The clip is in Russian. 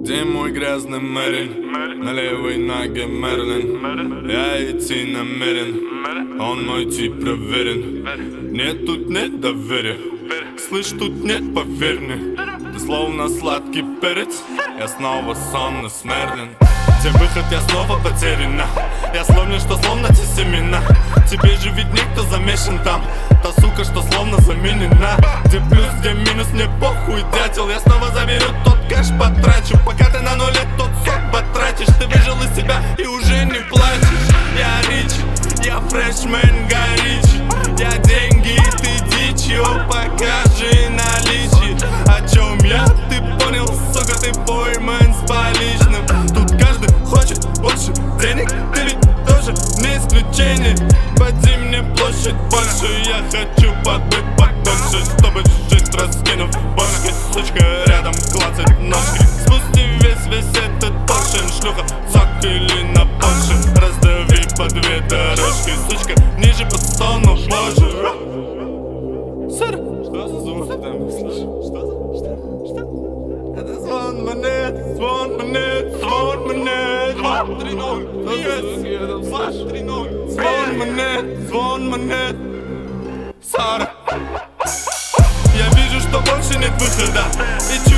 Где мой грязный Мэрин? На левой ноге Мерлин. Я идти намерен, он мой тип проверен. Нет, тут нет доверия, слышь, тут нет, поверь мне. Ты словно сладкий перец, я снова сонный с Мерлин. Где выход, я снова потеряна. Я словно, что словно те семена. Тебе же ведь никто замешан там. Та сука, что словно заменена. Где плюс, где минус, мне похуй, дятел. Я снова заберу тот кэш, потрачу. Пока ты на нуле тот сок потратишь. Ты выжил из себя и уже не плачешь. Я рич, я фрешмен горичи. Я деньги, ты дичью. Покажи наличие. О чем я, ты понял, сука, ты пойман с поличным. Тут каждый хочет больше денег, ты ведь тоже не исключение. Поди мне площадь больше, я хочу подбыть подольше, чтобы жить, раскинув башки. Сучка рядом клацать ножки. Спусти весь этот поршень, шлюха, сок или на Порше. Раздави по две дорожки, сучка, ниже по стону, боже. Сэр, что за звук там слышишь? Что? Это звон монет, звон монет, звон монет. 2-3-0, звон монет, звон монет. Сара, я вижу, что больше нет выхода. И